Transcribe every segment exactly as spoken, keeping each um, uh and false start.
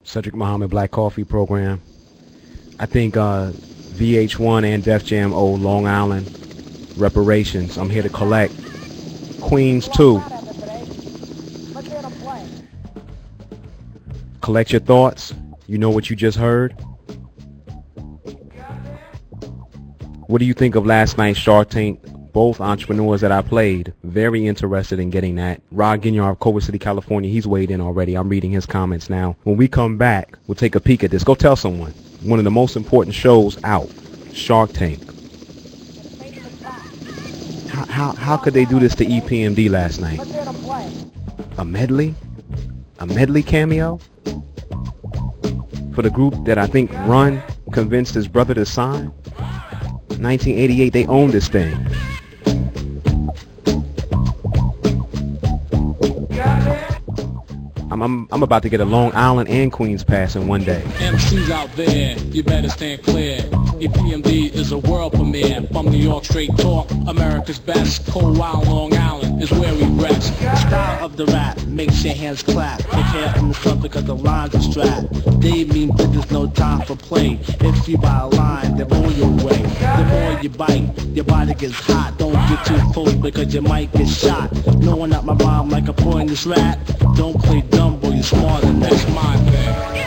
Cedric Muhammad Black Coffee Program. I think uh, V H one and Def Jam owe Long Island reparations. I'm here to collect. Queens too. Collect your thoughts. You know what you just heard? What do you think of last night's Shark Tank? Both entrepreneurs that I played, very interested in getting that. Rod Ginyard of Culver City, California, he's weighed in already. I'm reading his comments now. When we come back, we'll take a peek at this. Go tell someone. One of the most important shows out, Shark Tank. How, how, how could they do this to E P M D last night? A medley? A medley cameo? For the group that I think Run convinced his brother to sign? nineteen eighty-eight, they owned this thing. I'm, I'm, I'm about to get a Long Island and Queens pass in one day. M Cs out there, you better stand clear. E P M D is a world premiere. From New York, straight talk, America's best. Cold Wild Long Island is where we rest. The style of the rap makes your hands clap. Take care of yourself because the lines are strapped. They mean there's no time for play. If you buy a line, they roll your way. The more you bite, your body gets hot. Don't get too close because you might get shot. Knowing up my rhyme like a pointless rat. Don't play dumb, boy, you're smarter than that. That's my thing.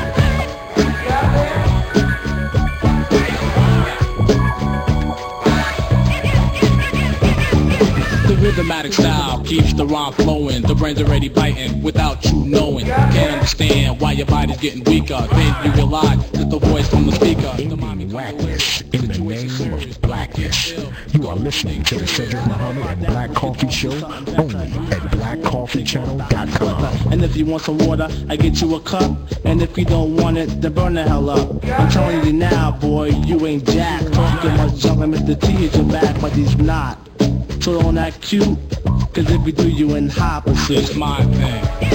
Rhythmatic style keeps the rhyme flowing. The brain's already biting without you knowing. Can't understand why your body's getting weaker. Then you realize that the voice from the speaker. In the blackness, in the name of blackness. You are listening to the Cedric Muhammad and Black Coffee Show only at black coffee channel dot com. And if you want some water, I get you a cup. And if you don't want it, then burn the hell up. I'm telling you now, boy, you ain't jack. Talking much junk and Mister T is your back, but he's not. So don't act cute, cause if we do you in high pursuit. It's my thing.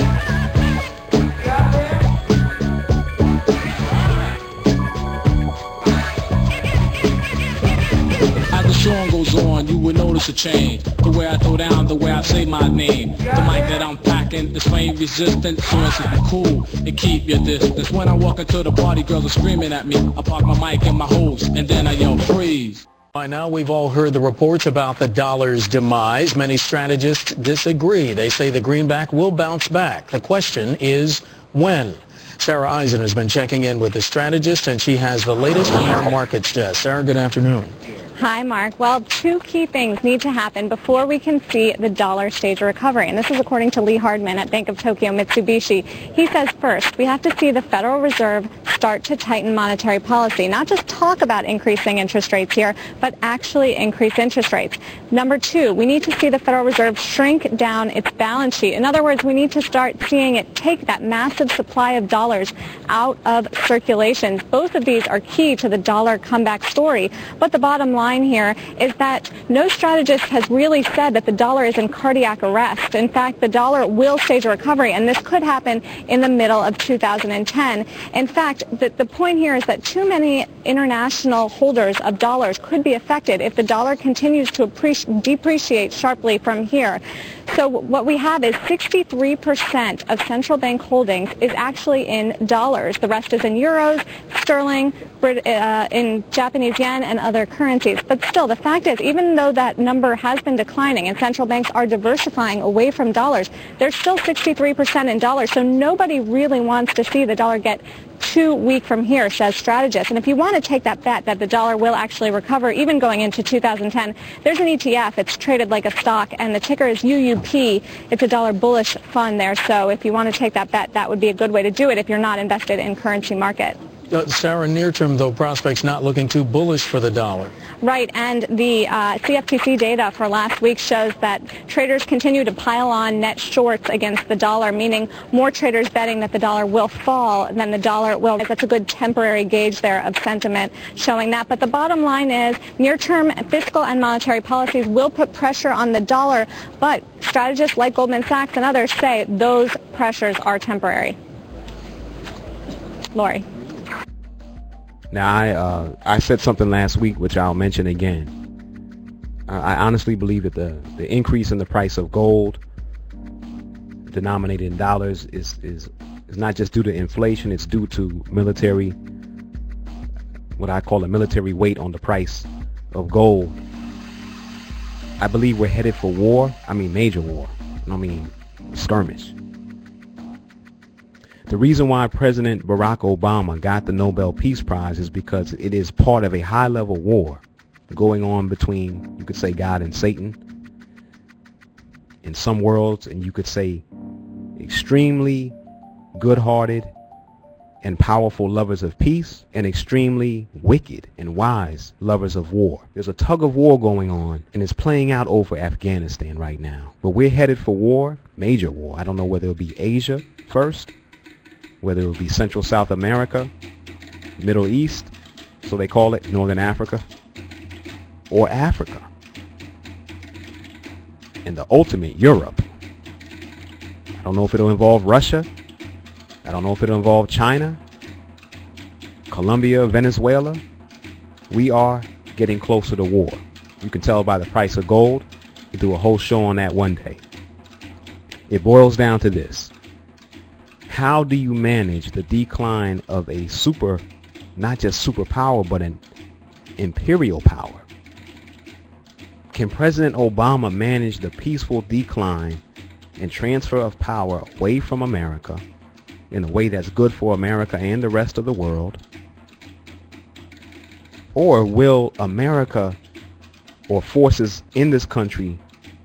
As the song goes on, you will notice a change. The way I throw down, the way I say my name. The mic that I'm packing is flame resistant, so it's to be cool and keep your distance. When I walk into the party, girls are screaming at me. I park my mic in my hose, and then I yell freeze. By now, we've all heard the reports about the dollar's demise. Many strategists disagree. They say the greenback will bounce back. The question is, when? Sarah Eisen has been checking in with the strategist, and she has the latest on our markets desk. Sarah, good afternoon. Hi, Mark. Well, two key things need to happen before we can see the dollar stage a recovery. And this is according to Lee Hardman at Bank of Tokyo Mitsubishi. He says, first, we have to see the Federal Reserve start to tighten monetary policy. Not just talk about increasing interest rates here, but actually increase interest rates. Number two, we need to see the Federal Reserve shrink down its balance sheet. In other words, we need to start seeing it take that massive supply of dollars out of circulation. Both of these are key to the dollar comeback story. But the bottom line here is that no strategist has really said that the dollar is in cardiac arrest. In fact, the dollar will stage a recovery, and this could happen in the middle of two thousand ten. In fact, the, the point here is that too many international holders of dollars could be affected if the dollar continues to depreciate sharply from here. So what we have is sixty-three percent of central bank holdings is actually in dollars. The rest is in euros, sterling, Brit uh, in Japanese yen, and other currencies. But still, the fact is, even though that number has been declining and central banks are diversifying away from dollars, there's still sixty-three percent in dollars. So nobody really wants to see the dollar get too weak from here, says strategists. And if you want to take that bet that the dollar will actually recover, even going into two thousand ten, there's an E T F. It's traded like a stock, and the ticker is U U P. It's a dollar bullish fund there. So if you want to take that bet, that would be a good way to do it if you're not invested in currency market. Uh, Sarah, near term, though, prospects not looking too bullish for the dollar. Right, and the uh, C F T C data for last week shows that traders continue to pile on net shorts against the dollar, meaning more traders betting that the dollar will fall than the dollar will. That's a good temporary gauge there of sentiment showing that. But the bottom line is near-term fiscal and monetary policies will put pressure on the dollar, but strategists like Goldman Sachs and others say those pressures are temporary. Lori. Now, I uh, I said something last week, which I'll mention again. Uh, I honestly believe that the, the increase in the price of gold, denominated in dollars, is is It's not just due to inflation, it's due to military, what I call a military weight on the price of gold. I believe we're headed for war. I mean major war. I mean skirmish. The reason why President Barack Obama got the Nobel Peace Prize is because it is part of a high-level war going on between, you could say, God and Satan in some worlds, and you could say extremely good-hearted and powerful lovers of peace and extremely wicked and wise lovers of war. There's a tug of war going on, and it's playing out over Afghanistan right now. But we're headed for war, major war. I don't know whether it'll be Asia first, whether it will be Central South America, Middle East, so they call it, Northern Africa, or Africa, and the ultimate Europe. I don't know if it'll involve Russia. I don't know if it'll involve China, Colombia, Venezuela. We are getting closer to war. You can tell by the price of gold. We'll do a whole show on that one day. It boils down to this. How do you manage the decline of a super, not just superpower, but an imperial power? Can President Obama manage the peaceful decline and transfer of power away from America in a way that's good for America and the rest of the world? Or will America or forces in this country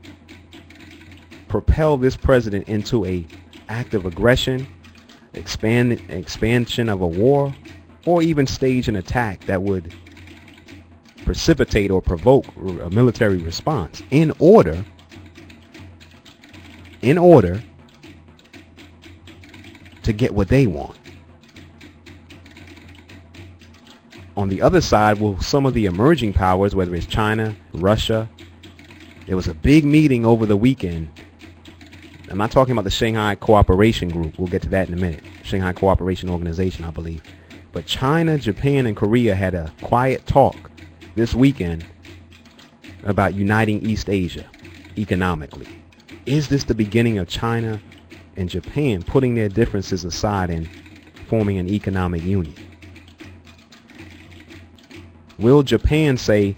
propel this president into a act of aggression, expand expansion of a war, or even stage an attack that would precipitate or provoke a military response in order in order to get what they want? On the other side, will some of the emerging powers, whether it's China, Russia, there was a big meeting over the weekend. I'm not talking about the Shanghai Cooperation Group. We'll get to that in a minute. Shanghai Cooperation Organization, I believe. But China, Japan, and Korea had a quiet talk this weekend about uniting East Asia economically. Is this the beginning of China and Japan putting their differences aside and forming an economic union? Will Japan say,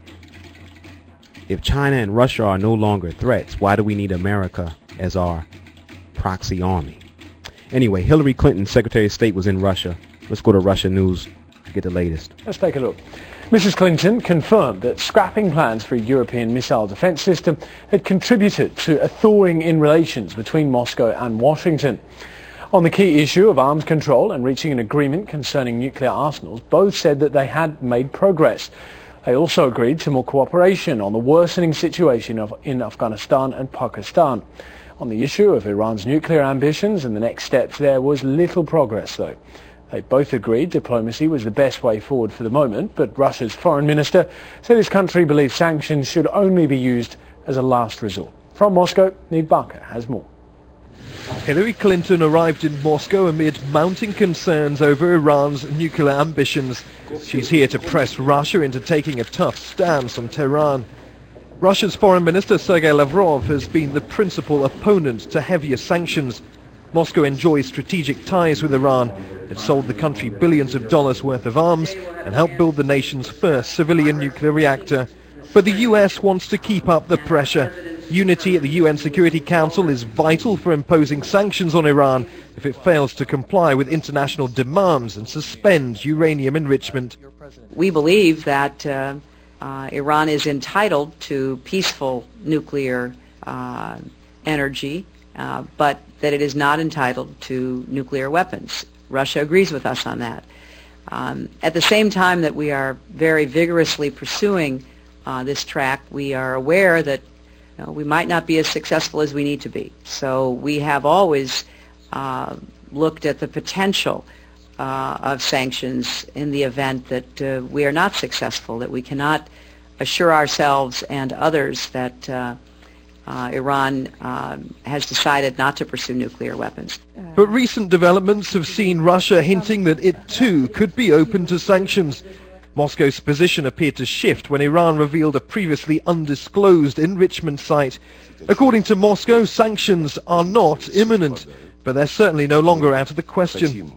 if China and Russia are no longer threats, why do we need America as our proxy army? Anyway, Hillary Clinton, Secretary of State, was in Russia. Let's go to Russia news to get the latest. Let's take a look. Missus Clinton confirmed that scrapping plans for a European missile defense system had contributed to a thawing in relations between Moscow and Washington. On the key issue of arms control and reaching an agreement concerning nuclear arsenals, both said that they had made progress. They also agreed to more cooperation on the worsening situation of, in Afghanistan and Pakistan. On the issue of Iran's nuclear ambitions and the next steps, there was little progress, though. They both agreed diplomacy was the best way forward for the moment, but Russia's foreign minister said his country believes sanctions should only be used as a last resort. From Moscow, Neve Barker has more. Hillary Clinton arrived in Moscow amid mounting concerns over Iran's nuclear ambitions. She's here to press Russia into taking a tough stance on Tehran. Russia's Foreign Minister Sergei Lavrov has been the principal opponent to heavier sanctions. Moscow enjoys strategic ties with Iran. It sold the country billions of dollars worth of arms and helped build the nation's first civilian nuclear reactor. But the U S wants to keep up the pressure. Unity at the U N Security Council is vital for imposing sanctions on Iran if it fails to comply with international demands and suspend uranium enrichment. We believe that uh, uh, Iran is entitled to peaceful nuclear uh, energy, uh, but that it is not entitled to nuclear weapons. Russia agrees with us on that. Um, at the same time that we are very vigorously pursuing uh, this track, we are aware that you know, we might not be as successful as we need to be. So we have always uh, looked at the potential uh, of sanctions in the event that uh, we are not successful, that we cannot assure ourselves and others that uh, Uh, Iran uh, has decided not to pursue nuclear weapons. But recent developments have seen Russia hinting that it too could be open to sanctions. Moscow's position appeared to shift when Iran revealed a previously undisclosed enrichment site. According to Moscow, sanctions are not imminent. but they're certainly no longer out of the question.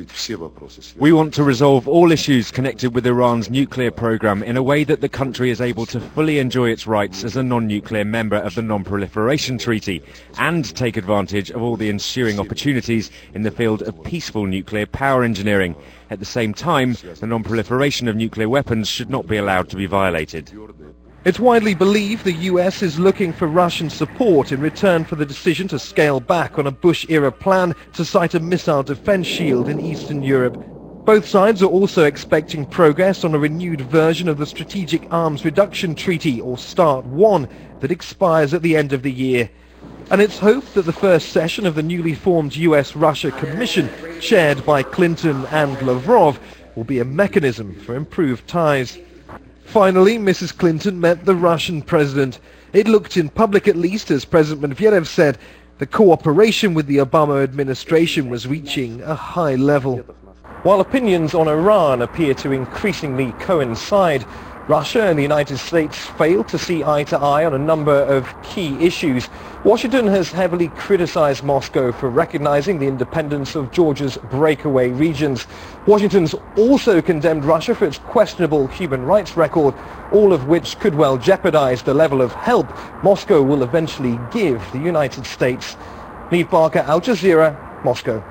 We want to resolve all issues connected with Iran's nuclear program in a way that the country is able to fully enjoy its rights as a non-nuclear member of the Non-Proliferation Treaty and take advantage of all the ensuing opportunities in the field of peaceful nuclear power engineering. At the same time, the non-proliferation of nuclear weapons should not be allowed to be violated. It's widely believed the U S is looking for Russian support in return for the decision to scale back on a Bush-era plan to site a missile defense shield in Eastern Europe. Both sides are also expecting progress on a renewed version of the Strategic Arms Reduction Treaty, or START one, that expires at the end of the year. And it's hoped that the first session of the newly formed U S Russia Commission, chaired by Clinton and Lavrov, will be a mechanism for improved ties. Finally, Missus Clinton met the Russian president. It looked, in public at least, as President Medvedev said, the cooperation with the Obama administration was reaching a high level. While opinions on Iran appear to increasingly coincide, Russia and the United States failed to see eye to eye on a number of key issues. Washington has heavily criticized Moscow for recognizing the independence of Georgia's breakaway regions. Washington's also condemned Russia for its questionable human rights record, all of which could well jeopardize the level of help Moscow will eventually give the United States. Neve Barker, Al Jazeera, Moscow.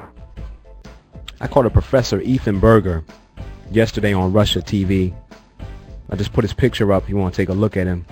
I caught a Professor Ethan Berger yesterday on Russia T V. I just put his picture up. You want to take a look at him.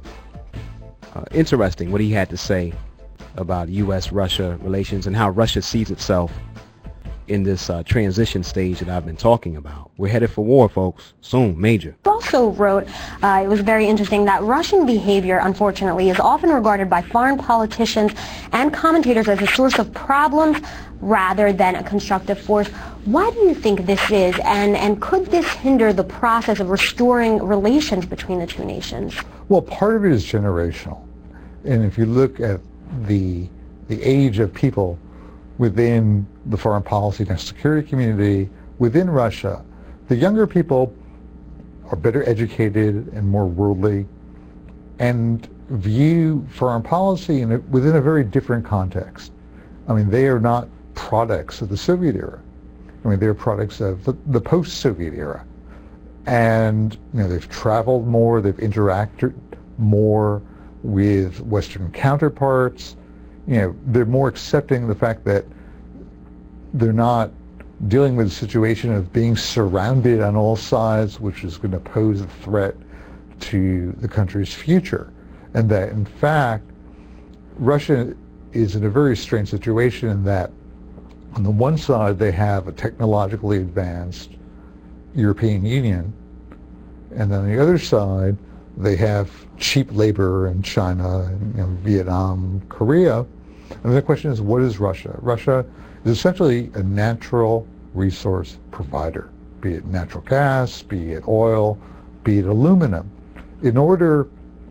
Uh, interesting what he had to say about U S Russia relations and how Russia sees itself in this uh, transition stage that I've been talking about. We're headed for war, folks. Soon, major. You also wrote, uh, it was very interesting, that Russian behavior, unfortunately, is often regarded by foreign politicians and commentators as a source of problems rather than a constructive force. Why do you think this is, and, and could this hinder the process of restoring relations between the two nations? Well, part of it is generational. And if you look at the, the age of people within the foreign policy and security community within Russia, the younger people are better educated and more worldly and view foreign policy in a, within a very different context. I mean, they are not products of the Soviet era. I mean, they're products of the, the post-Soviet era. And, you know, they've traveled more, they've interacted more with Western counterparts. You know, they're more accepting of the fact that they're not dealing with a situation of being surrounded on all sides, which is going to pose a threat to the country's future. And that, in fact, Russia is in a very strange situation in that on the one side they have a technologically advanced European Union, and then on the other side they have cheap labor in China, and, you know, Vietnam, Korea. And the question is, what is Russia? Russia is essentially a natural resource provider, be it natural gas, be it oil, be it aluminum. In order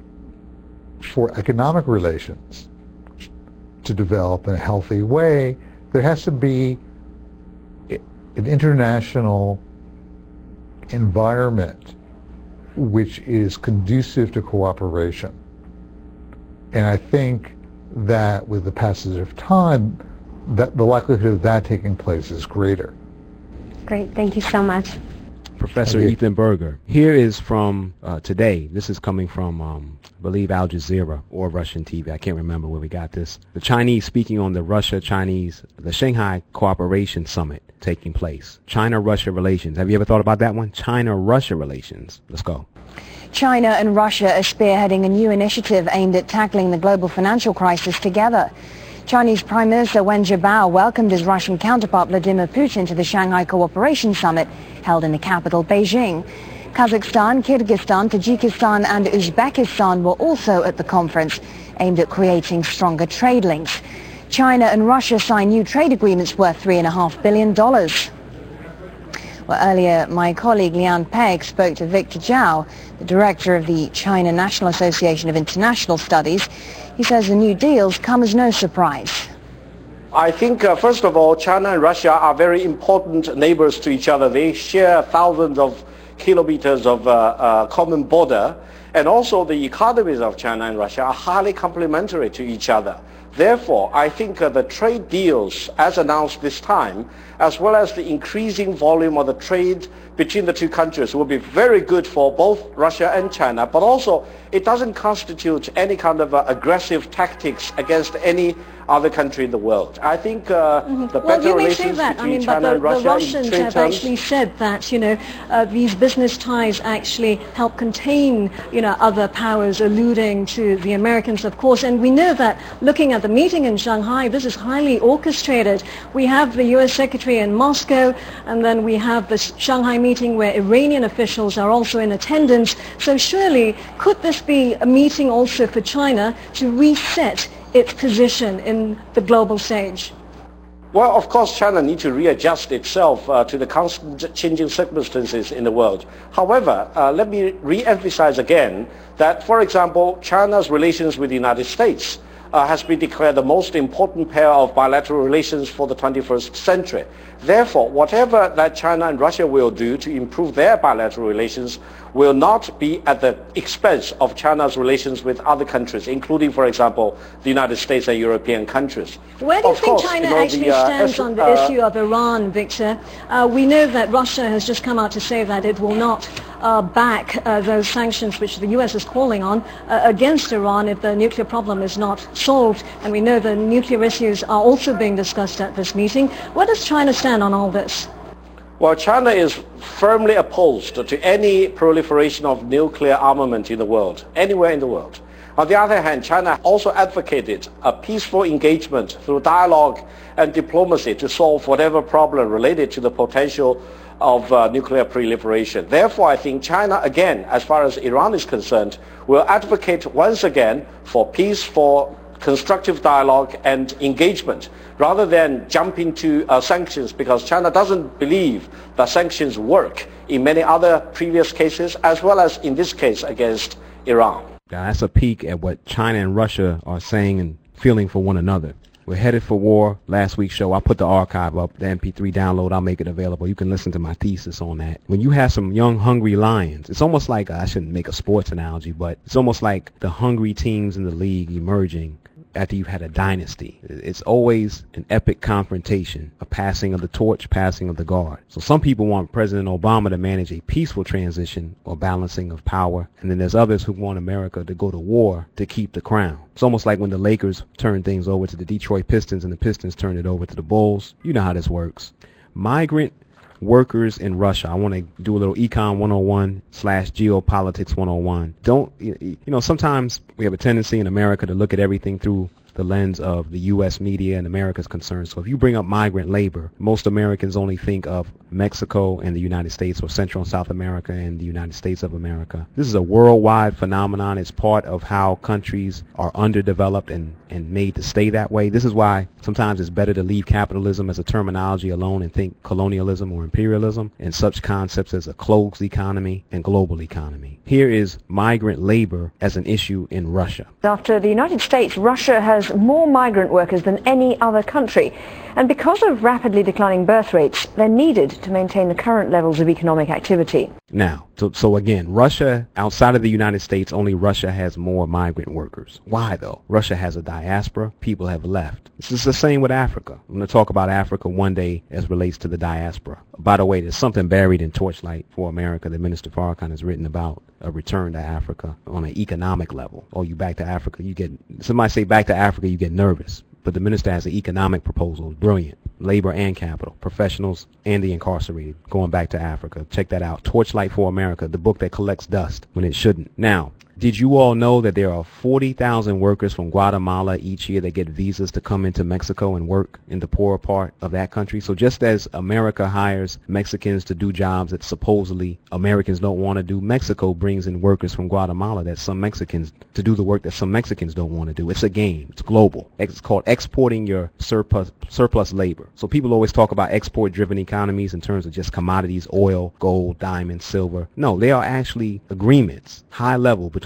for economic relations to develop in a healthy way, there has to be an international environment which is conducive to cooperation. And I think that with the passage of time, that the likelihood of that taking place is greater. Great, thank you so much. Professor Ethan Berger. Here is from uh, today. This is coming from, um, I believe, Al Jazeera or Russian T V. I can't remember where we got this. The Chinese speaking on the Russia-Chinese, the Shanghai Cooperation Summit taking place. China-Russia relations. Have you ever thought about that one? China-Russia relations. Let's go. China and Russia are spearheading a new initiative aimed at tackling the global financial crisis together. Chinese Prime Minister Wen Jiabao welcomed his Russian counterpart Vladimir Putin to the Shanghai Cooperation Summit held in the capital, Beijing. Kazakhstan, Kyrgyzstan, Tajikistan and Uzbekistan were also at the conference, aimed at creating stronger trade links. China and Russia signed new trade agreements worth three point five billion dollars. Well, earlier, my colleague Lian Peg spoke to Victor Zhao, the director of the China National Association of International Studies. He says the new deals come as no surprise. I think, uh, first of all, China and Russia are very important neighbors to each other. They share thousands of kilometers of uh, uh, common border. And also the economies of China and Russia are highly complementary to each other. Therefore, I think uh, the trade deals as announced this time, as well as the increasing volume of the trade between the two countries, will be very good for both Russia and China, but also it doesn't constitute any kind of uh, aggressive tactics against any other country in the world. I think uh, mm-hmm. the well, better you may relations say that. between I mean, China but the, and Russia the Russians in trade have terms, actually said that, you know, uh, these business ties actually help contain, you know, other powers, alluding to the Americans, of course. And we know that looking at the meeting in Shanghai, this is highly orchestrated. We have the U S Secretary in Moscow, and then we have the Shanghai meeting where Iranian officials are also in attendance. So surely, could this be a meeting also for China to reset its position in the global stage? Well, of course, China needs to readjust itself uh, to the constant changing circumstances in the world. However, uh, let me re-emphasize again that, for example, China's relations with the United States uh, has been declared the most important pair of bilateral relations for the twenty-first century. Therefore, whatever that China and Russia will do to improve their bilateral relations will not be at the expense of China's relations with other countries, including, for example, the United States and European countries. Where do you of think course, China you know, actually the, uh, stands on the uh, issue of Iran, Victor? Uh, we know that Russia has just come out to say that it will not uh, back uh, those sanctions which the U S is calling on uh, against Iran if the nuclear problem is not solved. And we know the nuclear issues are also being discussed at this meeting. Where does China stand on all this? Well, China is firmly opposed to any proliferation of nuclear armament in the world, anywhere in the world. On the other hand, China also advocated a peaceful engagement through dialogue and diplomacy to solve whatever problem related to the potential of uh, nuclear proliferation. Therefore, I think China, again, as far as Iran is concerned, will advocate once again for peace, for constructive dialogue and engagement, rather than jump into uh, sanctions, because China doesn't believe that sanctions work in many other previous cases, as well as in this case against Iran. Now, that's a peek at what China and Russia are saying and feeling for one another. We're headed for war. Last week's show, I put the archive up, the M P three download. I'll make it available. You can listen to my thesis on that. When you have some young, hungry lions, it's almost like, I shouldn't make a sports analogy, but it's almost like the hungry teams in the league emerging after you've had a dynasty. It's always an epic confrontation, a passing of the torch, passing of the guard. So some people want President Obama to manage a peaceful transition or balancing of power, and then there's others who want America to go to war to keep the crown. It's almost like when the Lakers turned things over to the Detroit Pistons and the Pistons turned it over to the Bulls. You know how this works. Migrant workers in Russia. I want to do a little Econ one oh one slash Geopolitics one oh one. Don't, you know, sometimes we have a tendency in America to look at everything through the lens of the U S media and America's concerns. So if you bring up migrant labor, most Americans only think of Mexico and the United States, or Central and South America and the United States of America. This is a worldwide phenomenon. It's part of how countries are underdeveloped and, and made to stay that way. This is why sometimes it's better to leave capitalism as a terminology alone and think colonialism or imperialism and such concepts as a closed economy and global economy. Here is migrant labor as an issue in Russia. After the United States, Russia has more migrant workers than any other country. And because of rapidly declining birth rates, they're needed to maintain the current levels of economic activity. Now, so, so again, Russia, outside of the United States, only Russia has more migrant workers. Why, though? Russia has a diaspora. People have left. This is the same with Africa. I'm going to talk about Africa one day as relates to the diaspora. By the way, there's something buried in Torchlight for America that Minister Farrakhan has written about a return to Africa on an economic level. Oh, you back to Africa, you get, somebody say back to Africa, you get nervous. But the minister has an economic proposal. Brilliant. Labor and capital. Professionals and the incarcerated. Going back to Africa. Check that out. Torchlight for America. The book that collects dust when it shouldn't. Now, did you all know that there are forty thousand workers from Guatemala each year that get visas to come into Mexico and work in the poorer part of that country? So just as America hires Mexicans to do jobs that supposedly Americans don't want to do, Mexico brings in workers from Guatemala that some Mexicans to do the work that some Mexicans don't want to do. It's a game. It's global. It's called exporting your surplus surplus labor. So people always talk about export-driven economies in terms of just commodities, oil, gold, diamond, silver. No, they are actually agreements, high level, between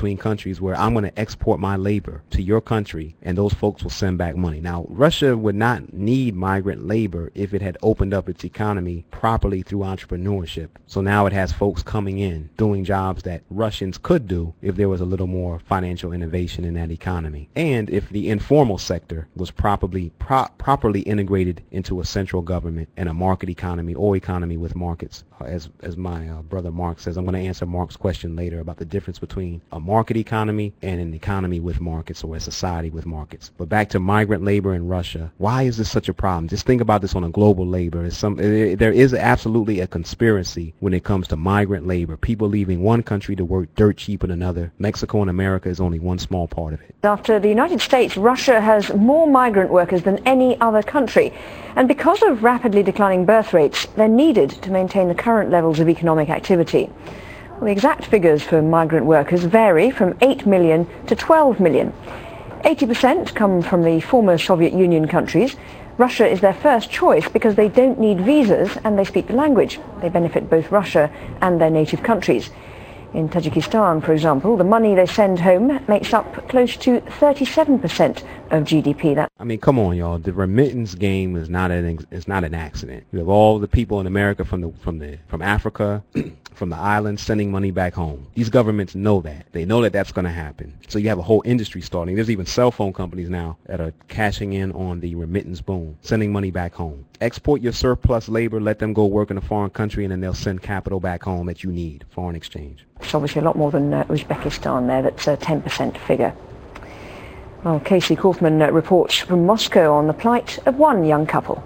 between countries where I'm going to export my labor to your country and those folks will send back money. Now, Russia would not need migrant labor if it had opened up its economy properly through entrepreneurship. So now it has folks coming in doing jobs that Russians could do if there was a little more financial innovation in that economy. And if the informal sector was properly pro- properly integrated into a central government and a market economy or economy with markets. As as my uh, brother Mark says, I'm going to answer Mark's question later about the difference between a market economy and an economy with markets or a society with markets. But back to migrant labor in Russia. Why is this such a problem? Just think about this on a global labor. It's some, it, there is absolutely a conspiracy when it comes to migrant labor. People leaving one country to work dirt cheap in another. Mexico and America is only one small part of it. After the United States, Russia has more migrant workers than any other country. And because of rapidly declining birth rates, they're needed to maintain the current levels of economic activity. Well, the exact figures for migrant workers vary from eight million to twelve million. eighty percent come from the former Soviet Union countries. Russia is their first choice because they don't need visas and they speak the language. They benefit both Russia and their native countries. In Tajikistan, for example, the money they send home makes up close to thirty-seven percent of G D P. That I mean, come on, y'all. The remittance game is not an is not an accident. You have all the people in America from the from the from Africa, from the islands, sending money back home. These governments know that. They know that that's going to happen. So you have a whole industry starting. There's even cell phone companies now that are cashing in on the remittance boom, sending money back home. Export your surplus labor, let them go work in a foreign country, and then they'll send capital back home that you need, foreign exchange. It's obviously a lot more than uh, Uzbekistan there. That's a ten percent figure. Well, Casey Kaufman uh, reports from Moscow on the plight of one young couple.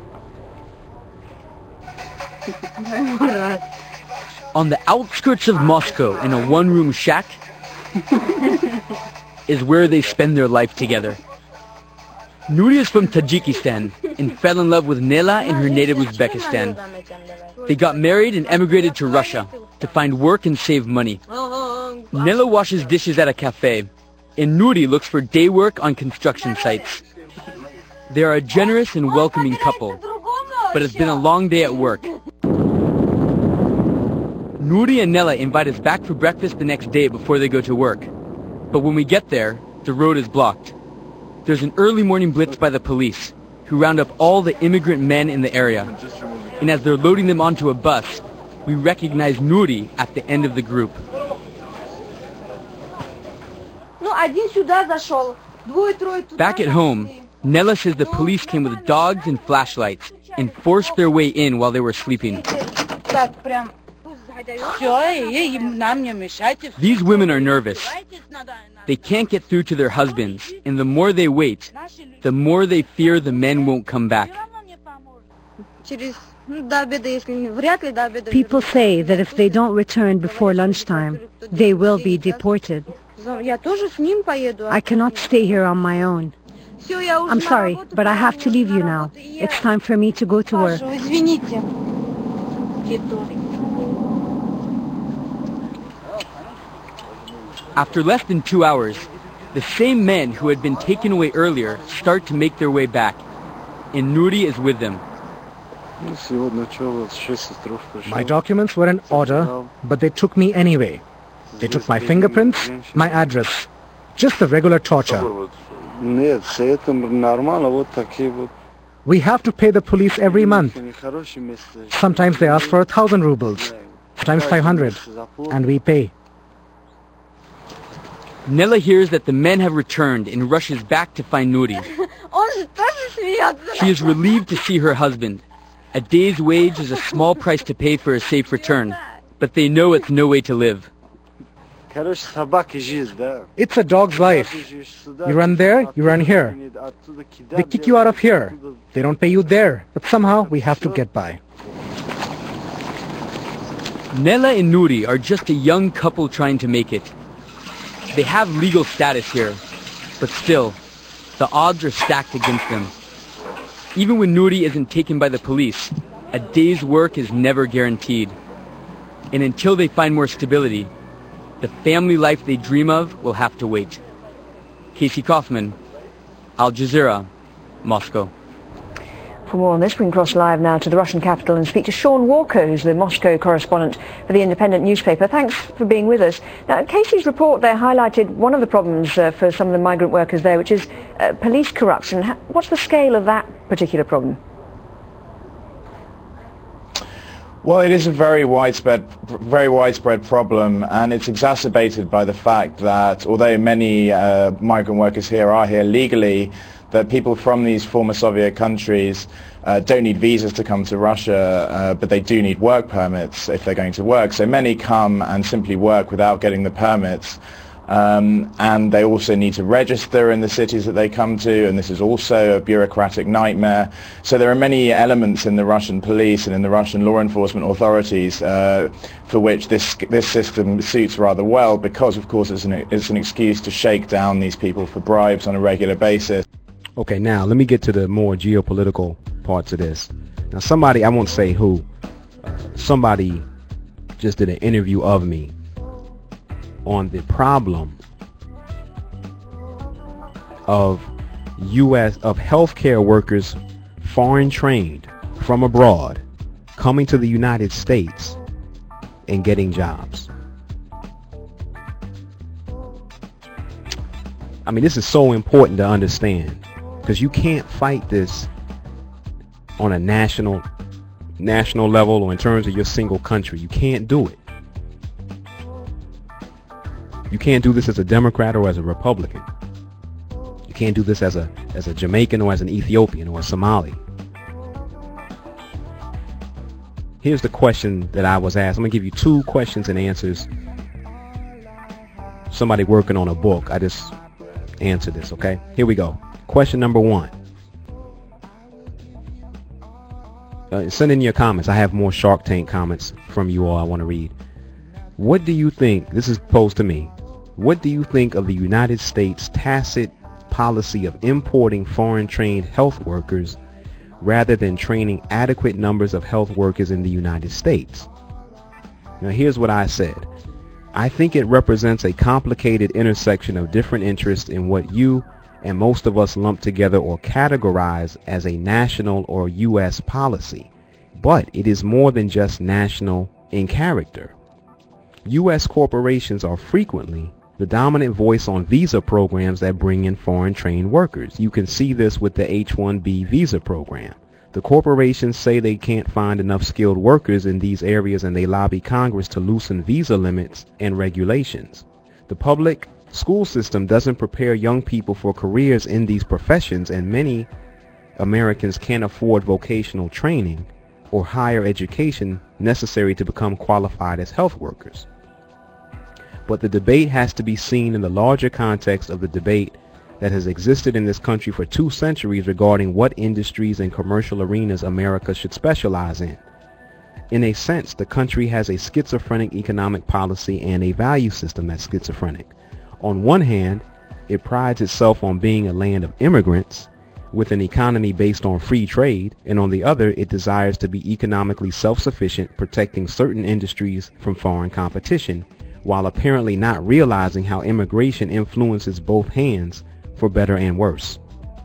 On the outskirts of Moscow, in a one-room shack, is where they spend their life together. Nuri is from Tajikistan and fell in love with Nela in her native Uzbekistan. They got married and emigrated to Russia to find work and save money. Nela washes dishes at a cafe, and Nuri looks for day work on construction sites. They are a generous and welcoming couple, but it's been a long day at work. Nuri and Nela invite us back for breakfast the next day before they go to work. But when we get there, the road is blocked. There's an early morning blitz by the police, who round up all the immigrant men in the area. And as they're loading them onto a bus, we recognize Nuri at the end of the group. Back at home, Nela says the police came with dogs and flashlights and forced their way in while they were sleeping. These women are nervous. They can't get through to their husbands, and the more they wait, the more they fear the men won't come back. People say that if they don't return before lunchtime, they will be deported. I cannot stay here on my own. I'm sorry, but I have to leave you now. It's time for me to go to work. After less than two hours, the same men who had been taken away earlier start to make their way back, and Nuri is with them. My documents were in order, but they took me anyway. They took my fingerprints, my address, just the regular torture. We have to pay the police every month. Sometimes they ask for a thousand rubles, sometimes five hundred, and we pay. Nela hears that the men have returned and rushes back to find Nuri. She is relieved to see her husband. A day's wage is a small price to pay for a safe return, but they know it's no way to live. It's a dog's life. You run there, you run here. They kick you out of here. They don't pay you there, but somehow we have to get by. Nela and Nuri are just a young couple trying to make it. They have legal status here, but still, the odds are stacked against them. Even when Nuri isn't taken by the police, a day's work is never guaranteed. And until they find more stability, the family life they dream of will have to wait. Casey Kaufman, Al Jazeera, Moscow. For more on this, we can cross live now to the Russian capital and speak to Sean Walker, who's the Moscow correspondent for the Independent newspaper. Thanks for being with us. Now, Casey's report there highlighted one of the problems uh, for some of the migrant workers there, which is uh, police corruption. What's the scale of that particular problem? Well, it is a very widespread, very widespread problem, and it's exacerbated by the fact that although many uh, migrant workers here are here legally, that people from these former Soviet countries uh, don't need visas to come to Russia, uh, but they do need work permits if they're going to work. So many come and simply work without getting the permits. Um, and they also need to register in the cities that they come to, and this is also a bureaucratic nightmare. So there are many elements in the Russian police and in the Russian law enforcement authorities uh, for which this this system suits rather well, because of course it's an, it's an excuse to shake down these people for bribes on a regular basis. Okay, now let me get to the more geopolitical parts of this. Now somebody, I won't say who, uh, somebody just did an interview of me on the problem of U S of healthcare workers, foreign trained from abroad, coming to the United States and getting jobs. I mean, this is so important to understand, because you can't fight this on a national national level or in terms of your single country. You can't do it. You can't do this as a Democrat or as a Republican. You can't do this as a as a Jamaican or as an Ethiopian or a Somali. Here's the question that I was asked. I'm going to give you two questions and answers. Somebody working on a book. I just answered this, okay? Here we go. Question number one. Uh, send in your comments. I have more Shark Tank comments from you all I want to read. What do you think, this is posed to me, what do you think of the United States' tacit policy of importing foreign trained health workers rather than training adequate numbers of health workers in the United States? Now here's what I said. I think it represents a complicated intersection of different interests in what you and most of us lump together or categorize as a national or U S policy. But it is more than just national in character. U S corporations are frequently the dominant voice on visa programs that bring in foreign trained workers. You can see this with the H one B visa program. The corporations say they can't find enough skilled workers in these areas, and they lobby Congress to loosen visa limits and regulations. The public school system doesn't prepare young people for careers in these professions, and many Americans can't afford vocational training or higher education necessary to become qualified as health workers. But the debate has to be seen in the larger context of the debate that has existed in this country for two centuries regarding what industries and commercial arenas America should specialize in. In a sense, the country has a schizophrenic economic policy and a value system that's schizophrenic. On one hand, it prides itself on being a land of immigrants with an economy based on free trade, and on the other, it desires to be economically self-sufficient, protecting certain industries from foreign competition, while apparently not realizing how immigration influences both hands for better and worse.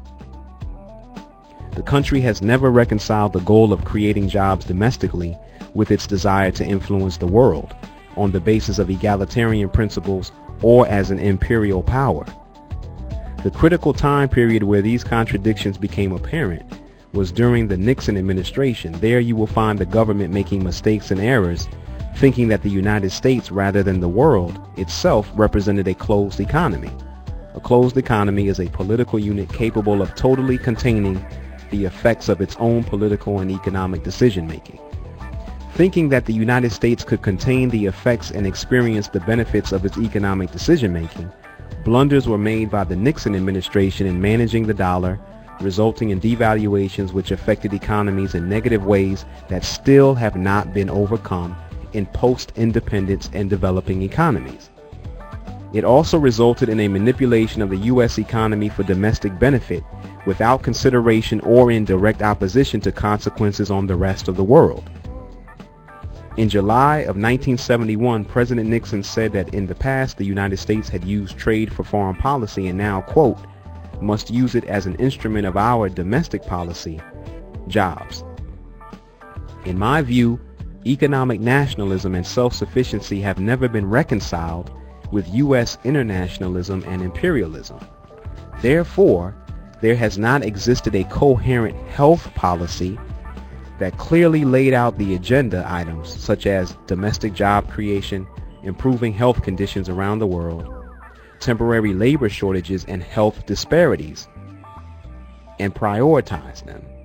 The country has never reconciled the goal of creating jobs domestically with its desire to influence the world on the basis of egalitarian principles or as an imperial power. The critical time period where these contradictions became apparent was during the Nixon administration. There you will find the government making mistakes and errors, thinking that the United States rather than the world itself represented a closed economy. A closed economy is a political unit capable of totally containing the effects of its own political and economic decision making. Thinking that the United States could contain the effects and experience the benefits of its economic decision making, blunders were made by the Nixon administration in managing the dollar, resulting in devaluations which affected economies in negative ways that still have not been overcome in post-independence and developing economies. It also resulted in a manipulation of the U S economy for domestic benefit without consideration or in direct opposition to consequences on the rest of the world. In July of nineteen seventy-one, President Nixon said that in the past the United States had used trade for foreign policy and now, quote, must use it as an instrument of our domestic policy jobs. In my view, economic nationalism and self-sufficiency have never been reconciled with U S internationalism and imperialism. Therefore, there has not existed a coherent health policy that clearly laid out the agenda items such as domestic job creation, improving health conditions around the world, temporary labor shortages and health disparities, and prioritize them.